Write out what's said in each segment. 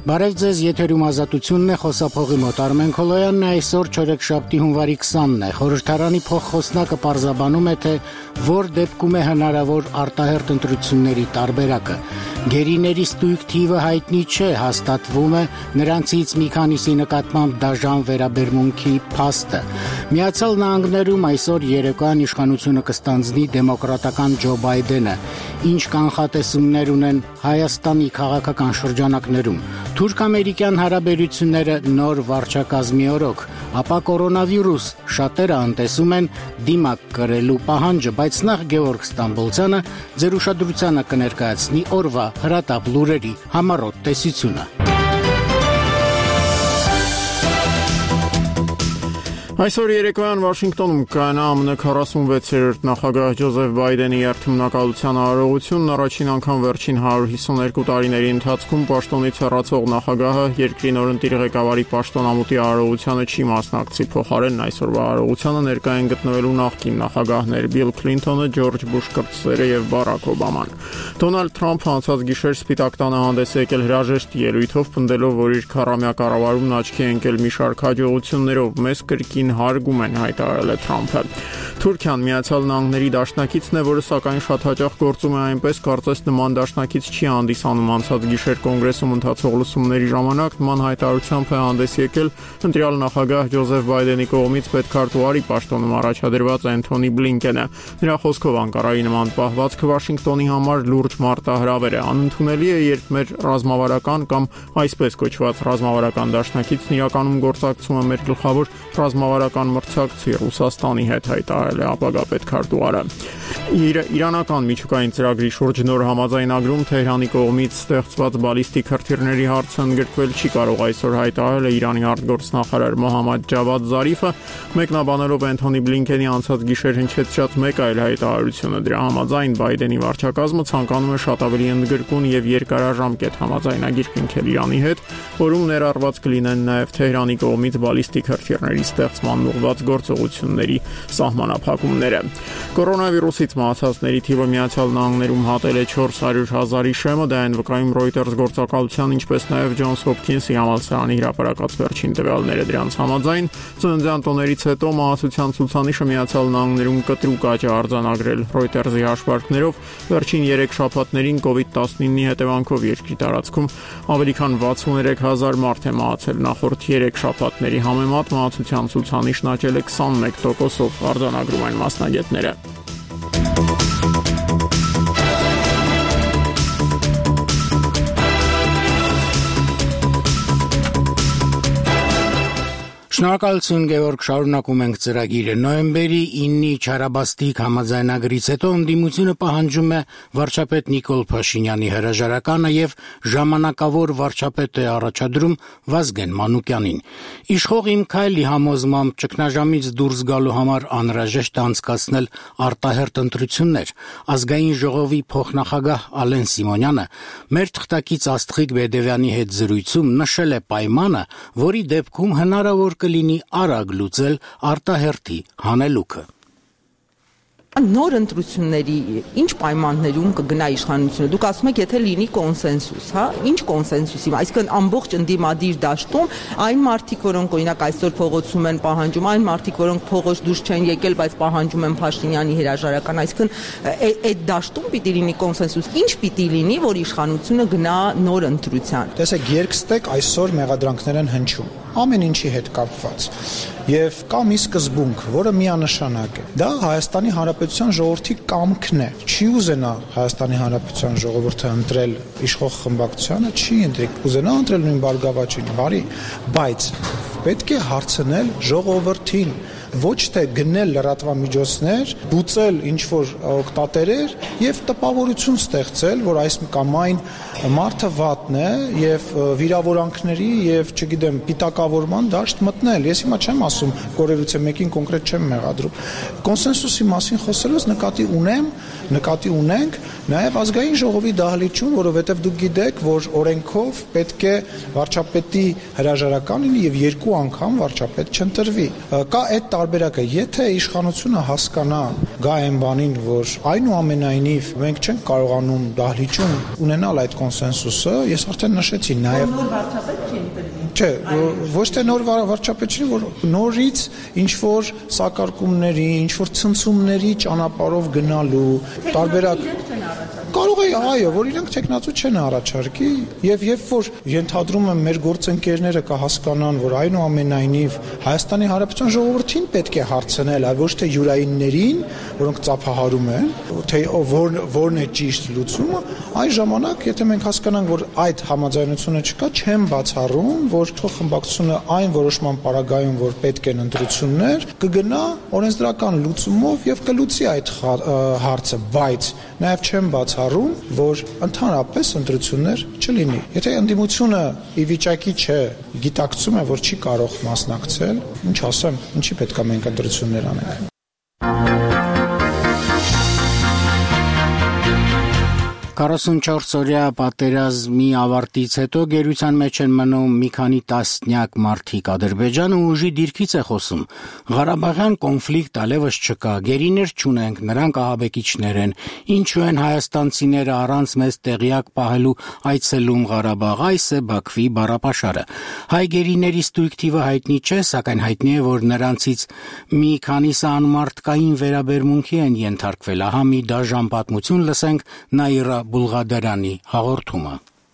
Բարև ձեզ, եթերում Ազատությունն է, խոսափողի մոտ Արմեն Քոլոյանն է, այսօր չորեքշաբթի հունվարի 20-ն է։ Խորհրդարանի փոխխոսնակը պարզաբանում է, թե որ դեպքում է հնարավոր արտահերթ ընտրությունների տարբերակը։ Գերիների ստույգ թիվը հայտնի չէ, հաստատվում է նրանցից մի քանիսի նկատմամբ դաժան վերաբերմունքի փաստը։ Միացյալ Նահանգներում այսօր երեկոյան իշխանությունը կստանձնի դեմոկրատական Ջո Բայդենը, ինչ կանխատեսումներ ունեն Հայաստանի քաղաքական շրջանակներում։ Թուրք-ամերիկյան հարաբերությունները նոր վարչակազմի օրոք, ապա կորոնավիրուս, շատերը անտեսում են դիմակ կրելու պահանջը, բայց նախ Գևորգ Ստամբոլցյանը ձեր ուշադրությանը կներկայացնի օրվա հրատապ լուրերի համառոտ տեսությունը։ Այսօր երեկոյան Վաշինգտոնում կայանա ԱՄՆ 46-րդ նախագահ Ջոզեֆ Բայդենի երթմնակալության արարողությունն, առաջին անգամ վերջին 152 տարիների ընթացքում պաշտոնից հեռացող նախագահը երկրի նորընտիր ղեկավարի պաշտոնամուտի արարողությանը չի մասնակցի, փոխարենն այսօրվա արարողությանը ներկա են գտնվելու նախկին նախագահներ Բիլ Քլինթոնը, Ջորջ Բուշ կրտսերը եւ Բարաք Օբաման։ Դոնալդ Թրամփը անցած գիշեր Սպիտակ տանը հանդես է եկել հրաժեշտի ելույթով, պնդելով, որ իր քառամյա կառավարումն աչքի է ընկել մի շարք հաջողություններով, մեծ կրկին հարգում են հայտարարել է Թրամփը։ Թուրքիան Միացյալ Նահանգների դաշնակիցն է, որը սակայն շատ հաճախ գործում է այնպես, կարծես նման դաշնակից չի հանդիսանում անցած գիշեր կոնգրեսում ընթացող լսումների ժամանակ նման հայտարարությամբ է հանդես եկել ընտրյալ նախագահ Ջոզեֆ Բայդենի կողմից պետքարտուղարի պաշտոնում առաջադրված Էնթոնի Բլինկենը։ Նրա խոսքով Անկարայի նման պահվածքը Վաշինգտոնի համար լուրջ մարտահրավեր է։ Անընդունելի է, երբ մեր ռազմավարական կամ այսպես կոչված ռազմավարական դաշնակիցն իրականում գործակցում է մեր գլխավոր ռազմավարական մրցակցի Ռուսաստանի հետ, հայտարարել է ապագա պետքարտուղարը։ Իրանական միջուկային ծրագրի շուրջ նոր համաձայնագրում Թեհրանի կողմից ստեղծված բալիստիկ հրթիռների հարցը ընդգրկվել չի կարող, այսօր հայտարարել է Իրանի արտգործնախարար Մոհամմադ Ջավադ Զարիֆը, մեկնաբանելով Էնթոնի Բլինկենի անցած գիշեր հնչեցրած մեկ այլ հայտարարությունը։ Դրա համաձայն Բայդենի վարչակազմը ցանկանում է շատ ավելի ընդգրկուն եւ երկարաժամկետ համաձայնագիր կնքել Իրանի հետ, որում ներառված կլինեն նաեւ Թեհրանի կողմից բալիստիկ հրթիռների ստեղծման ուղղված գործողությունների սահմանափակումները։ Կորոնավիրուսից մահացածների թիվը Միացյալ Նահանգներում հատել է 400,000-ի շեմը, դա են վկայում Reuters գործակալության, ինչպես նաև Ջոնս Հոփքինսի համալսարանի հրապարակած վերջին տվյալները։ Դրանց համաձայն ծննդյան տոներից հետո մահացության ցուցանիշը Միացյալ Նահանգներում կտրուկ աճ է արձանագրել։ Reuters-ի հաշվարկներով վերջին 3 շաբաթներին COVID-19-ի հետևանքով երկրի տարածքում ավելի քան 63,000 մարդ է մահացել։ Նախորդ 3 շաբաթների համեմատ մահացության ցուցանիշն աճել է 21%-ով, արձանագրում են մասնագետները։ Շնորհակալություն Գևորգ, շարունակում ենք ծրագիրը։ Նոյեմբերի 9-ի չարաբաստիկ համաձայնագրից հետո ընդդիմությունը պահանջում է վարչապետ Նիկոլ Փաշինյանի հրաժարականը եւ ժամանակավոր վարչապետ է առաջադրում Վազգեն Մանուկյանին։ Իշխող Իմ Քայլի համոզմամբ ճգնաժամից դուրս գալու համար անհրաժեշտ է անցկացնել արտահերթ ընտրություններ։ Ազգային ժողովի փոխնախագահ Ալեն Սիմոնյանը մեր թղթակից Աստղիկ Բեդևյանի հետ զրույցում նշել է պայմանը, որի դեպքում հնարավոր կլինի արագ լուծել արտահերթի հանելուքը։ Նոր ընտրությունների ինչ պայմաններում կգնա իշխանությունը։ Դուք ասում եք, եթե լինի կոնսենսուս, հա, ինչ կոնսենսուսի, այսինքն ամբողջ ընդդիմադիր դաշտում այն մարդիկ, որոնք օրինակ այսօր փողոցում են պահանջում, այն մարդիկ, որոնք փողոց դուրս չեն եկել, բայց պահանջում են Փաշինյանի հրաժարական, այսինքն այդ դաշտում պիտի լինի կոնսենսուս։ Ինչ պիտի լինի, որ իշխանությունը գնա նոր ընտրության։ Տեսեք, երկստեք այսօր մեղադրանքներ են հնչում ամեն ինչի հետ կապված եւ կա մի սկզբունք, որը միանշանակ է։ Դա Հայաստանի Հանրապետության ժողովրդի կամքն է։ Չի ուզենա Հայաստանի Հանրապետության ժողովուրդը ընտրել իշխող խմբակցությանը, չի ուզենա ընտրել նույն Բարգավաճին, բարի, բայց պետք է հարցնել ժողովրդին, ոչ թե գնել լրատվամիջոցներ, բուծել ինչ-որ օկտատերեր եւ տպավորություն ստեղծել, որ այս կամ այն մարդը վատն է եւ վիրավորանքների եւ, չգիտեմ, պիտակավորման դաշտ մտնել։ Ես հիմա չեմ ասում, կորևիցե մեկին կոնկրետ չեմ մեղադրում։ Կոնսենսուսի մասին խոսելուց նկատի ունենք, Նաև ազգային ժողովի դահլիճում, որովհետև դուք գիտեք, որ օրենքով պետք է վարչապետի հրաժարական լինի եւ 2 անգամ վարչապետ չընտրվի։ Կա այդ տարբերակը, եթե իշխանությունը հասկանա գա այն բանին, որ այնուամենայնիվ մենք չենք կարողանում դահլիճում ունենալ այդ կոնսենսուսը, ես արդեն նշեցի, նաև նոր վարչապետ չի ընտրվի։ Չէ, ոչ թե նոր վարչապետ չի, որ նորից ինչ որ սակարկումների, ինչ որ ցնցումների ճանապարհով գնալու տարբերակ կարող է, այո, որ իրենք տեխնացու չեն առաջարկի եւ երբ որ ենթադրում եմ մեր գործընկերները կհասկանան, որ այնուամենայնիվ Հայաստանի Հանրապետության ժողովրդին պետք է հարցնել, այլ ոչ թե յուրայիններին, որոնք ծափահարում են, թե որն է ճիշտ լուծումը, այն ժամանակ, եթե մենք հասկանանք, որ այդ համաձայնությունը չկա, չեմ բացառում, որ խմբակցությունը այն որոշման պարագայում, որ պետք են ընտրություններ, կգնա օրենսդրական լուծումով եւ կլուծի այդ հարցը, բայց նաեւ չեմ բացառում, որ ընդհանրապես ընտրություններ չլինի։ Եթե ընդդիմությունը ի վիճակի չէ, գիտակցում է, որ չի կարող մասնակցել, ինչ ասեմ, ինչի պետք է մենք ընտրություններ անենք։ Կարասունչորսօրյա պատերազմի ավարտից հետո գերության մեջ են մնում մի քանի տասնյակ մարդիկ։ Ադրբեջանը ուժի դիրքից է խոսում։ Ղարաբաղյան կոնֆլիկտ այլևս չկա, գերիներ չունենք, նրանք ահաբեկիչներ են։ Ինչու են հայաստանցիները առանց մեզ տեղյակ պահելու այցելում Ղարաբաղ, այս է Բաքվի բառապաշարը։ Հայ գերիների ստույգ թիվը հայտնի չէ, սակայն հայտնի է, որ նրանցից մի քանիսը անմարդկային վերաբերմունքի են ենթարկվել։ Ահա մի դաժան պատմություն լսենք Նաիրա Բուլղադարյանի հաղորդումը։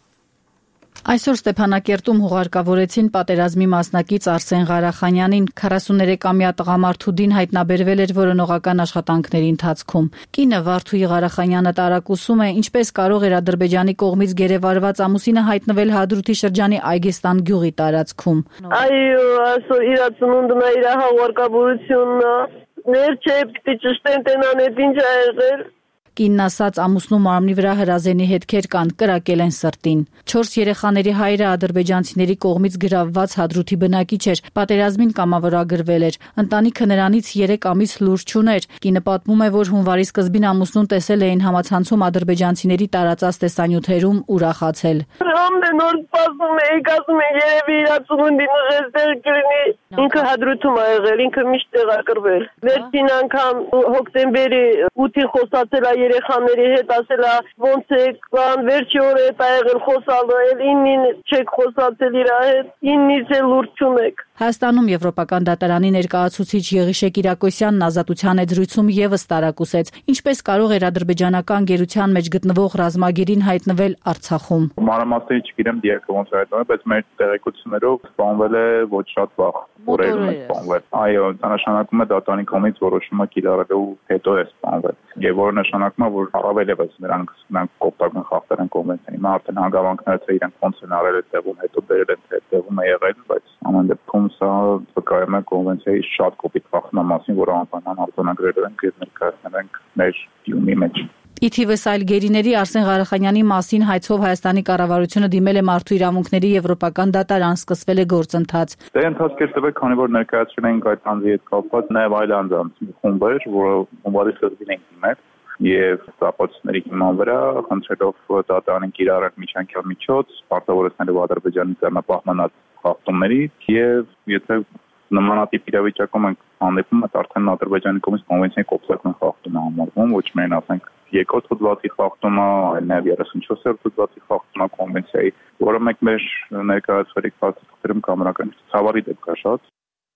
Այսօր Ստեփանակերտում հուղարկավորեցին պատերազմի մասնակից Արսեն Ղարախանյանին, 43-ամյա տղամարդուդին հայտնաբերվել էր որոնողական աշխատանքների ընթացքում։ Կինը Վարդուհի Ղարախանյանը տարակուսում է, ինչպես կարող էր Ադրբեջանի կողմից գերեվարված ամուսինը հայտնվել Հադրութի շրջանի Այգեստան գյուղի տարածքում։ Այո, այսօր իր ծնունդն է, իր հաղորդակցությունն է, ներչե պիտի ճշտեն տենանետ ինչ ա եղել։ Կինն ասաց, ամուսնու մարմնի վրա հրազենի հետքեր կան, կրակել են սրտին։ 4 երեխաների հայրը ադրբեջանցիների կողմից գրավված Հադրութի բնակիչ էր, պատերազմին կամավորագրվել էր։ Ընտանիքը նրանից 3 ամիս լուր չուներ։ Կինը պատմում է, որ հունվարի սկզբին ամուսնուն տեսել էին համացանցում ադրբեջանցիների տարածած տեսանյութերում ուրախացել։ Ամեն օր սպասում էի, ասում են երևի իր ծնունդին ուժեստեղ կլինի։ Ինքը Հադրութում ա եղել, ինքը միշտ տեղակրվել։ Վերջին անգամ հոկտեմբերի 8-ին խոսացել ա երեխաների հետ, ասել ա ոնց է կան, վերջի օրը հետ ա եղել խոսալու, էլ 9-ին չեք խոսացել իր հետ, 9-ից էլ լուր չունեք։ Հայաստանում Եվրոպական դատարանի ներկայացուցիչ Եղիշե Կիրակոսյանն Ազատության եզրույցում եւս տարակուսեց, ինչպես կարող էր ադրբեջանական գերության մեջ գտնվող ռազմագերին հայտնվել Արցախում։ Մանրամասների չգիտեմ դիակը ոնց հայտնվել, բայց մեր տեղեկություններով սպանվել է ոչ շատ վաղ օրերում է սպանվել։ Այո, դա նշանակում է դատարանի կողմից որոշումը կիրառելու հետո է սպանվել։ Եվ որը նշանակում է, որ առավել եւս նրանք կոպտական խախտել են կոնվենցիան։ Հիմա արդեն հանգամանքները թե իրենք ոնց են արել այդ տեղում, հետո բերել են թե տեղում է եղել, բայց ամեն դեպքում սա վկայում է կոնվենցիայի շատ կոպիտ խախտման մասին, որը անպայման արձանագրել ենք եւ ներկայացնել ենք մեր ֆիլմի մեջ։ Ի թիվս այլ գերիների Արսեն Ղարախանյանի մասին հայցով Հայաստանի կառավարությունը դիմել է Մարդու իրավունքների Եվրոպական դատարան, սկսվել է գործընթաց։ Դե ընթացքեր տվել, քանի որ ներկայացրել ենք այդ անձի հետ կապված նաև այլ անձանց խումբեր, որը հունվարի սկզբին ենք դիմել եւ ստապացների հիման վրա խնդրելով դատարանին կիրառել միջանկյալ միջոց, պարտավորեցնելով Ադրբեջանի ձեռնապահման խախտումների եւ եթե նմանատիպ իրավիճակում ենք հանդիպում, այդ արդեն Ադրբեջանի կողմից կոնվենցիայի կոպտական խախտում է համարվում, ոչ միայն ասենք երկրորդ հոդվածի խախտումը, այլ նաև 34-րդ հոդվածի խախտումը կոնվենցիայի, որը մենք մեր ներկայացրել փաստաթղթերում կամրական ցավալի դեպք է շատ։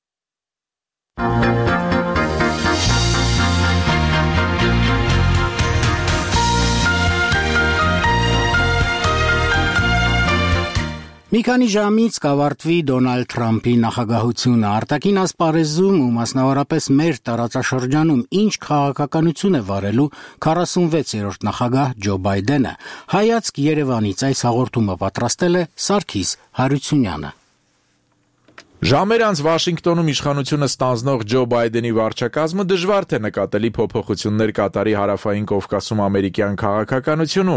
Մի քանի ժամից կավարտվի Դոնալդ Թրամփի նախագահությունը, արտաքին ասպարեզում ու մասնավորապես մեր տարածաշրջանում ինչ քաղաքականություն է վարելու 46-րդ նախագահ Ջո Բայդենը։ Հայացք Երևանից այս հաղորդումը պատրաստել է Սարգիս Հարությունյանը։ Ժամեր անց Վաշինգտոնում իշխանությունը ստանձնող Ջո Բայդենի վարչակազմը դժվար թե նկատելի փոփոխություններ կատարի հարավային Կովկասում ամերիկյան քաղաքականությունում։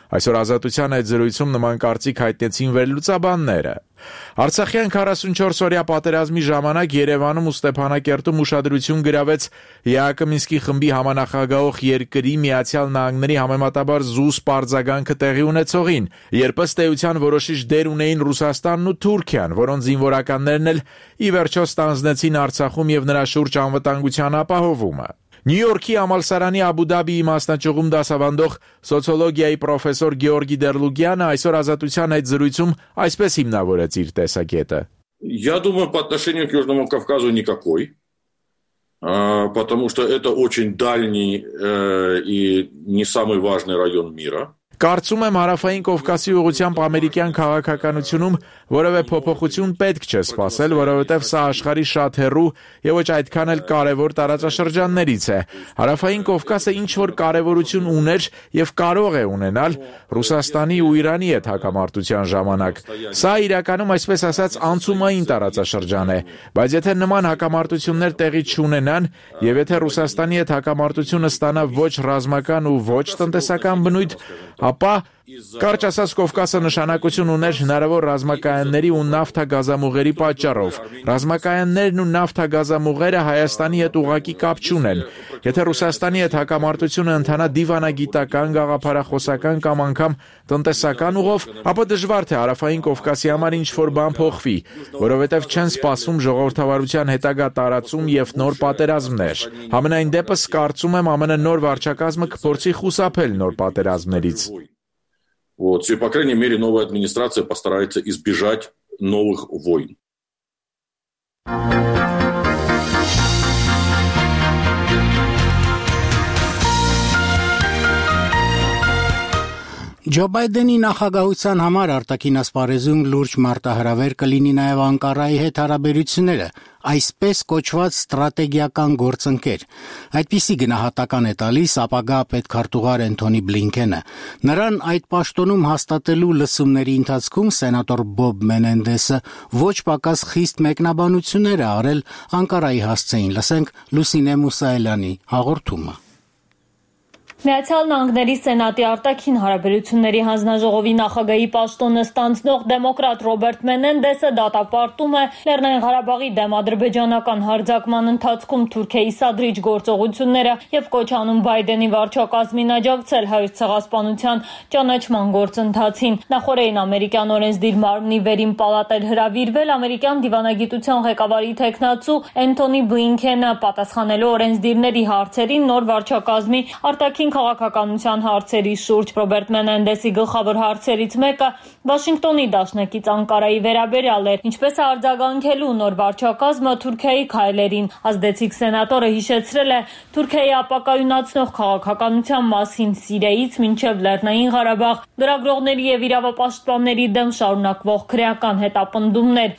Այսօր Ազատության այդ զրույցում նման կարծիք հայտնեցին վերլուծաբանները։ Արցախյան 44-օրյա պատերազմի ժամանակ Երևանում ու Ստեփանակերտում ուշադրություն գրավեց ԵԱԿ Մինսկի խմբի համանախագահող երկրի Միացյալ Նահանգների համեմատաբար զուս պարզագանքը տեղի ունեցողին, երբ ըստ էության որոշիչ դեր ունեին Ռուսաստանն ու Թուրքիան, որոնց զինվորականներն էլ ի վերջո ստանձնեցին Արցախում եւ նրա շուրջ անվտանգության ապահովումը։ Նյու Յորքի համալսարանի Աբու Դաբիի մասնաճյուղում դասավանդող սոցիոլոգիայի պրոֆեսոր Գեորգի Դերլուգյանը այսօր Ազատության այդ զրույցում այսպես հիմնավորեց իր տեսակետը. Я думаю, по отношению к Южному Кавказу никакой, потому что это очень дальний и не самый важный район мира. Կարծում եմ Հարավային Կովկասի ուղղությամբ ամերիկյան քաղաքականությունում որևէ փոփոխություն պետք չէ սպասել, որովհետև սա աշխարհի շատ հեռու եւ ոչ այդքան էլ կարևոր տարածաշրջաններից է։ Հարավային Կովկասը ինչ որ կարևորություն ուներ եւ կարող է ունենալ Ռուսաստանի ու Իրանի հետ հակամարտության ժամանակ։ Սա իրականում այսպես ասած անցումային տարածաշրջան է, բայց եթե նման հակամարտություններ տեղի չունենան եւ եթե Ռուսաստանի հետ հակամարտությունը ստանա ոչ ռազմական ու ոչ տնտեսական բնույթ, ապա կարճ ասած Կովկասը նշանակություն ուներ հնարավոր ռազմակայանների ու նավթագազամուղերի պատճառով։ Ռազմակայաններն ու նավթագազամուղերը Հայաստանի հետ ուղղակի կապ չունեն։ Եթե Ռուսաստանի հետ հակամարտությունը ընթանա դիվանագիտական, գաղափարախոսական կամ անգամ տնտեսական ուղով, ապա դժվար թե Հարավային Կովկասի համար ինչ-որ բան փոխվի, որովհետև չեն սպասվում ժողովրդավարության հետագա տարածում եւ նոր պատերազմներ։ Համենայն դեպս կարծում եմ ԱՄՆ նոր վարչակազմը կփորձի խուսափել նոր պատերազմներից։ Вот, и, по крайней мере, новая администрация постарается избежать новых войн. Ջո Բայդենի նախագահության համար արտաքին ասպարեզում լուրջ մարտահրավեր կլինի նաև Անկարայի հետ հարաբերությունները, այսպես կոչված ստրատեգիական գործընկեր։ Այդպիսի գնահատական է տալիս ապագա պետքարտուղար Էնթոնի Բլինքենը։ Նրան այդ պաշտոնում հաստատելու լսումների ընթացքում սենատոր Բոբ Մենենդեսը ոչ պակաս խիստ մեկնաբանություններ է արել Անկարայի հասցեին։ Լսենք Լուսինե Մուսայելյանի հաղորդումը։ Միացյալ Նահանգների Սենատի արտաքին հարաբերությունների հանձնաժողովի նախագահի պաշտոնը ստանձնող դեմոկրատ Ռոբերտ Մենենդեսը դատապարտում է Լեռնային Ղարաբաղի դեմ ադրբեջանական հարձակման ընթացքում Թուրքիայի սադրիչ գործողությունները եւ կոչ անում Բայդենի վարչակազմին աջակցել Հայոց ցեղասպանության ճանաչման գործընթացին։ Նախորդին ամերիկյան օրենսդիր մարմնի վերին պալատ էր հրավիրվել ամերիկյան դիվանագիտության ղեկավարի թեկնածու Էնթոնի Բլինքենը պատասխանելու օրենսդիրների հարցերին նոր վարչակազմի արտաքին քաղաքականության հարցերի շուրջ։ Ռոբերտ Մենենդեսի գլխավոր հարցերից մեկը Վաշինգտոնի դաշնակից Անկարայի վերաբերյալ էր, ինչպես է արձագանքելու նոր վարչակազմը Թուրքիայի քայլերին։ Ազդեցիկ սենատորը հիշեցրել է Թուրքիայի ապակայունացնող քաղաքականության մասին Սիրիայից մինչև Լեռնային Ղարաբաղ, լրագրողների եւ իրավապաշտպանների դեմ շարունակվող քրեական հետապնդումներ։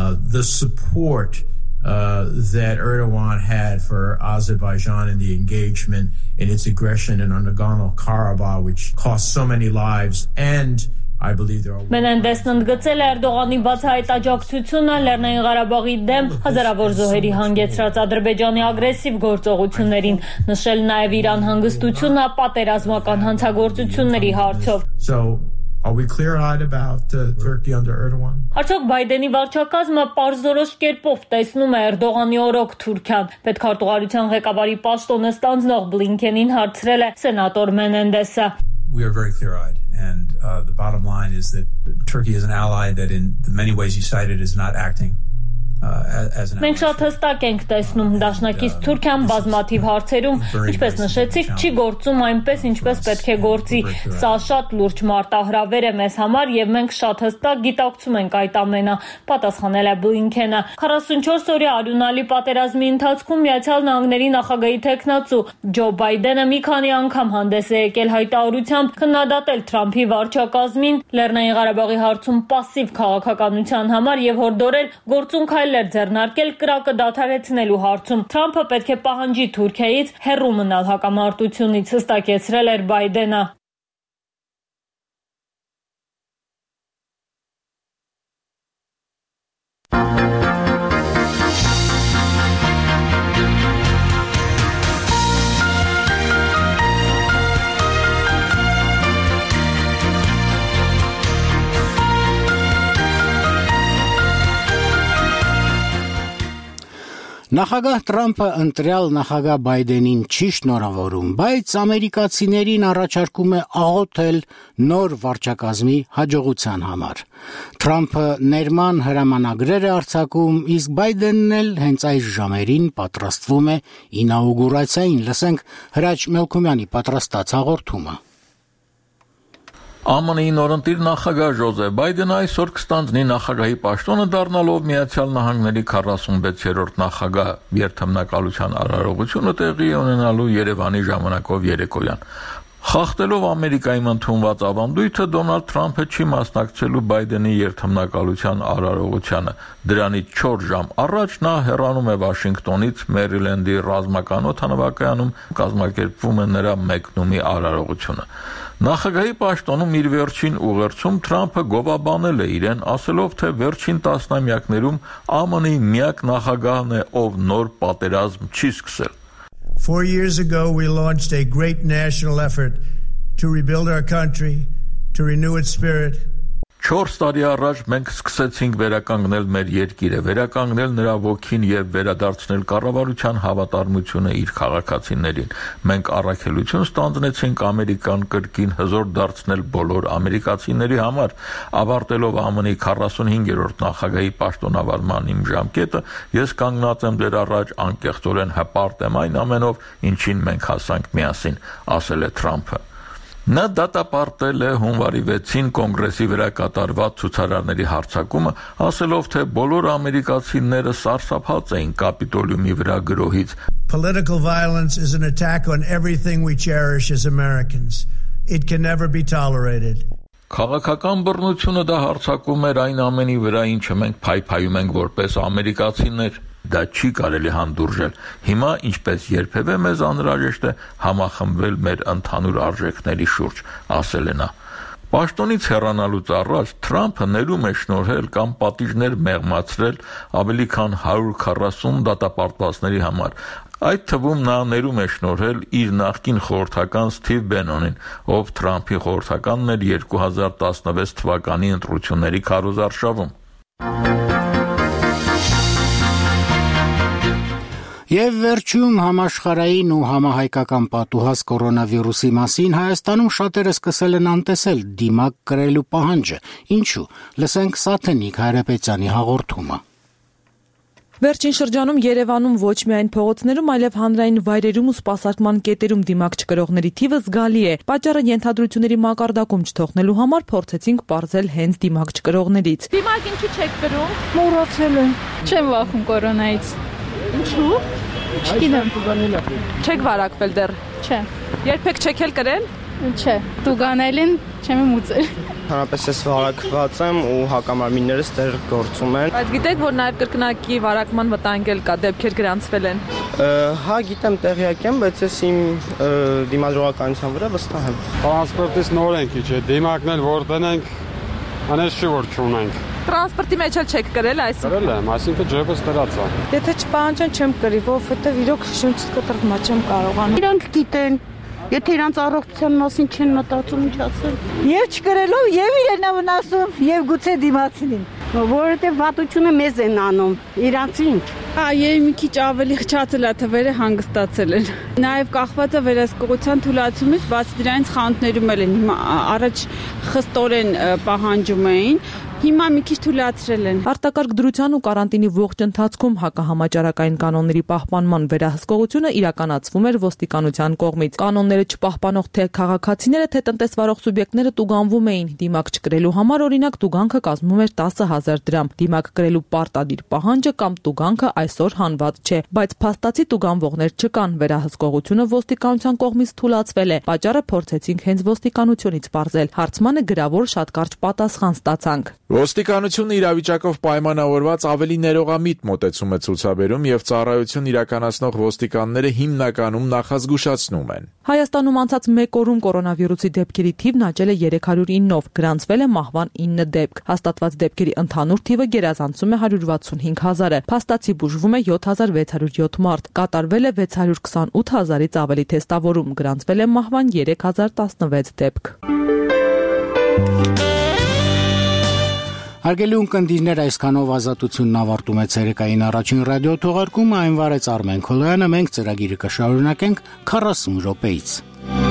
That Erdogan had for Azerbaijan and the engagement in its aggression in Nagorno-Karabakh, which cost so many lives, and I believe there are. Մենենդեսն ընդգծել է Էրդողանի բացահայտ աջակցությունը Լեռնային Ղարաբաղի դեմ հազարավոր զոհերի հանգեցրած Ադրբեջանի ագրեսիվ գործողություններին, նշել նաև Իրան հանգստությունը պատերազմական հանցագործությունների հարցով։ Are we clear-eyed about Turkey under Erdogan? Արդյոք Բայդենի վարչակազմը պարզորոշ կերպով տեսնում է Էրդողանի օրոք Թուրքիան։ Պետքարտուղարության ղեկավարի պաշտոնը ստանձնող Բլինքենին հարցրել է սենատոր Մենենդեսը։ We are very clear-eyed, and the bottom line is that Turkey is an ally that in the many ways you cited is not acting. Մենք շատ հստակ ենք տեսնում դաշնակից Թուրքիան բազմաթիվ հարցերում, ինչպես նշեցիք, չի գործում այնպես, ինչպես պետք է գործի։ Սա շատ լուրջ մարտահրավեր է մեզ համար եւ մենք շատ հստակ գիտակցում ենք այդ ամենը, պատասխանել է Բլինքենը։ 44 օրյա արյունալի պատերազմի ընթացքում Միացյալ Նահանգների նախագահի թեկնածու Ջո Բայդենը մի քանի անգամ հանդես է եկել հայտարարությամբ քննադատել Թրամփի վարչակազմին Լեռնային Ղարաբաղի հարցում պասիվ քաղաքականության համար եւ հորդորել գործունք ձեռնարկել կրակը դադարեցնելու հարցում։ Թրամփը պետք է պահանջի Թուրքիայից հեռու մնալ հակամարտությունից, հստակեցրել էր Բայդենը։ Նախագահ Թրամփը ընտրյալ նախագահ Բայդենին չի շնորհավորում, բայց ամերիկացիներին առաջարկում է աղոթել նոր վարչակազմի հաջողության համար։ Թրամփը ներման հրամանագրեր է արձակում, իսկ Բայդենն էլ հենց այս ժամերին պատրաստվում է ինաուգուրացիային։ Լսենք Հրաչ Մելքումյանի պատրաստած հաղորդումը։ ԱՄՆ-ի նորընտիր նախագահ Ջոզեֆ Բայդենը այսօր կստանձնի նախագահի պաշտոնը դառնալով Միացյալ Նահանգների 46-րդ նախագահ երթմնակալության արարողությունը տեղի ունենալու Երևանի ժամանակով երեկոյան։ Խախտելով Ամերիկայում ընդունված ավանդույթը Դոնալդ Թրամփը չի մասնակցելու Բայդենի երթմնակալության արարողությանը։ Դրանից 4 ժամ առաջ նա հեռանում է Վաշինգտոնից Մերիլենդի ռազմական օդանավակայանում կազմակերպվում է նրա մեկնումի արարողությունը։ Նախագահի պաշտոնում իր վերջին ուղերձում Թրամփը գովաբանել է իրեն, ասելով, թե վերջին տասնամյակներում ԱՄՆ-ի միակ նախագահն է, ով նոր պատերազմ չի սկսել։ 4 years ago, we launched a great national effort to rebuild our country, to renew its spirit. 4 տարի առաջ մենք սկսեցինք վերականգնել մեր երկիրը, վերականգնել նրա ոգին եւ վերադարձնել կառավարության հավատարմությունը իր քաղաքացիներին։ Մենք առաքելություն ստանձնեցինք Ամերիկան կրկին հզոր դարձնել բոլոր ամերիկացիների համար, ավարտելով ԱՄՆ-ի 45-րդ նախագահի պաշտոնավարման իմ ժամկետը, ես կանգնած եմ դեր առաջ անկեղծորեն հպարտ եմ այն ամենով, ինչին մենք հասանք միասին, ասել է Թրամփը։ Նա դատապարտել է հունվարի 6-ին կոնգրեսի վրա կատարված ցուցարարների հարձակումը, ասելով, թե բոլոր ամերիկացիները սարսափած էին Կապիտոլիումի վրա գրոհից։ Political violence is an attack on everything we cherish as Americans. It can never be tolerated. Քաղաքական բռնությունը դա հարձակում էր այն ամենի վրա, ինչը մենք փայփայում ենք որպես ամերիկացիներ։ Դա չի կարելի հանդուրժել։ Հիմա, ինչպես երբևէ մեզ անհրաժեշտ է համախմբվել մեր ընդհանուր արժեքների շուրջ, ասել է նա։ Պաշտոնից հեռանալուց առաջ Թրամփը ներում է շնորհել կամ պատիժներ մեղմացրել ավելի քան 140 դատապարտվածների համար։ Այդ թվում նա ներում է շնորհել իր նախկին խորհրդական Սթիվ Բենոնին, ով Թրամփի խորհրդականն էր 2016 թվականի ընտրությունների քարոզարշավում։ Եվ վերջում համաշխարհային ու համահայկական պատուհաս կորոնավիրուսի մասին Հայաստանում շատերը սկսել են անտեսել դիմակ կրելու պահանջը։ Ինչու՞։ Լսենք Սաթենիկ Հայրապետյանի հաղորդումը։ Վերջին շրջանում Երևանում ոչ միայն փողոցներում, այլև հանրային վայրերում ու սպասարկման կետերում դիմակ չկրողների թիվը զգալի է։ Պատճառը ենթադրությունների մակարդակում չթողնելու համար փորձեցինք պարզել հենց դիմակ չկրողներից։ Դիմակ ինչու չեք կրում։ Մոռացել եմ։ Չեմ վախում կորոնայից։ Ինչու՞։ Չգիտեմ։ Չեք վարակվել դեռ։ Չէ։ Երբեք չեք էլ կրել։ Չէ։ Տուգանելին չեմ ուծել։ Հանրապես ես վարակված եմ ու հակամարմիններս դեռ գործում են։ Բայց գիտեք, որ նաև կրկնակի վարակման վտանգ էլ կա, դեպքեր գրանցվել են։ Հա, գիտեմ, տեղյակ եմ, բայց ես իմ դիմադրողականության վրա վստահ եմ։ Տրանսպորտից նոր ենք իջել, դիմակն էլ որ տնենք, անես չի որ չունենք։ Տրանսպորտի մեջ էլ չեք կրել այսօր։ Կրել եմ, այսինքն ջեբս դրած է։ Եթե չպահանջեն չեմ կրի, որովհետև իրոք շունչս կտրվում չեմ կարողանում։ Իրանք գիտեն, եթե իրանք առողջության մասին չեն մտածում, ինչ ասել։ Եվ չկրելով, եւ իրենա վնասում, եւ գուցե դիմացին։ Որովհետև վատությունը մեզ են անում, իրանց ինչ։ Եւ մի քիչ ավելի խճացել է թվերը հանգստացել են։ Նաեւ կախված է վերահսկողության թույլատումից, բացի դրանից խանութներում էլ են հիմա առաջ խստորեն պահանջում էին, հիմա մի քիչ թույլատրել են։ Արտակարգ դրության ու կարանտինի ողջ ընթացքում հակահամաճարակային կանոնների պահպանման վերահսկողությունը իրականացվում էր ոստիկանության կողմից։ Կանոնները չպահպանող թե քաղաքացիները, թե տնտեսվարող սուբյեկտները տուգանվում էին։ Դիմակ չկրելու համար օրինակ տուգանքը կազմում էր 10,000 դրամ։ Դիմակ կրելու պարտադիր պահանջը կամ տուգանքը այսօր հանված չէ, բայց փաստացի տուգանվողներ չկան։ Վերահսկողությունը ոստիկանության կողմից թույլատրվել է։ Պատճառը փորձեցինք հենց ոստիկանությունից պարզել։ Հարցմանը գրավոր շատ կարճ պատասխան ստացանք։ Ոստիկանությունը իրավիճակով պայմանավորված ավելի ներողամիտ մոտեցում է ցուցաբերում եւ ծառայություն իրականացնող ոստիկանները հիմնականում նախազգուշացնում են։ Հայաստանում անցած 1 օրում կորոնավիրուսի դեպքերի թիվն աճել է 309-ով, գրանցվել է մահվան 9 դեպք։ Հաստատված դեպքերի ընդհանուր թիվը գերազանցում է 165,000-ը։ Փաստացի բուժվում է 7607 մարդ, կատարվել է 628,000-ից ավելի թեստավորում, գրանցվել է մահվան 3016 դեպք։ Հարգելի ունկնդիրներ, այսքանով ազատությունն ավարտում է ցերեկային առաջին ռադիոթողարկումը, այն վարեց Արմեն Քոլոյանը, մենք ծրագիրը կշարունակենք 40 րոպեից։